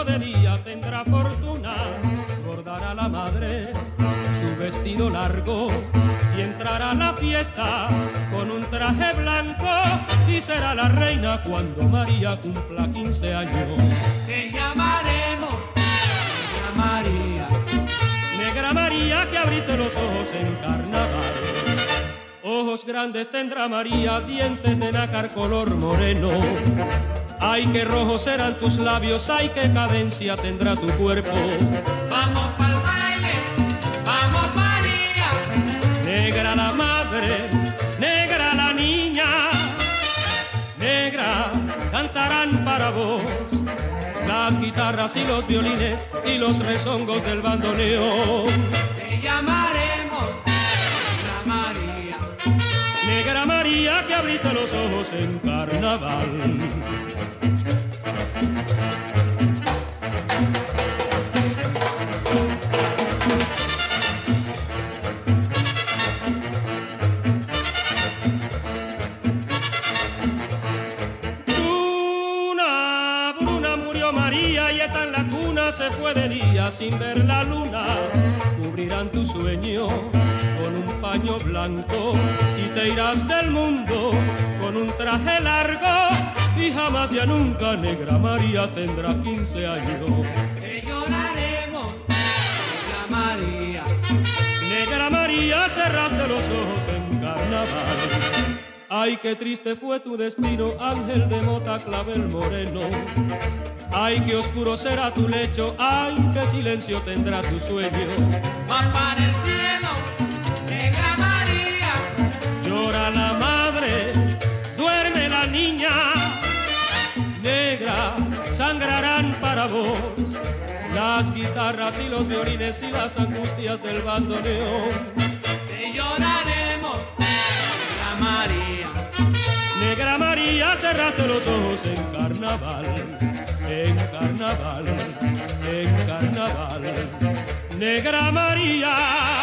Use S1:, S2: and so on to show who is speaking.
S1: cuando de día tendrá fortuna, bordará la madre su vestido largo y entrará a la fiesta con un traje blanco y será la reina cuando María cumpla 15 años.
S2: Te llamaremos Negra María.
S1: Negra María que abriste los ojos en carnaval. Ojos grandes tendrá María, dientes de nácar color moreno. Ay, qué rojos serán tus labios, ay, qué cadencia tendrá tu cuerpo.
S2: Vamos pa'l baile, vamos María.
S1: Negra la madre, negra la niña, negra cantarán para vos las guitarras y los violines y los rezongos del bandoneón.
S2: Te llamaremos Negra María.
S1: Negra María que abriste los ojos en carnaval. Se fue de día sin ver la luna, cubrirán tu sueño con un paño blanco y te irás del mundo con un traje largo y jamás ya nunca Negra María tendrá 15 años.
S2: Te lloraremos, Negra María.
S1: Negra María, cerraste los ojos en carnaval. Ay, qué triste fue tu destino, ángel de mota clavel moreno. Ay, qué oscuro será tu lecho, ay, qué silencio tendrá tu sueño.
S2: Vas para el cielo, Negra María.
S1: Llora la madre, duerme la niña. Negra, sangrarán para vos las guitarras y los violines y las angustias del bandoneón.
S2: Te lloraremos, Negra María.
S1: Negra María, cerraste los ojos en carnaval. En carnaval, en carnaval, Negra María.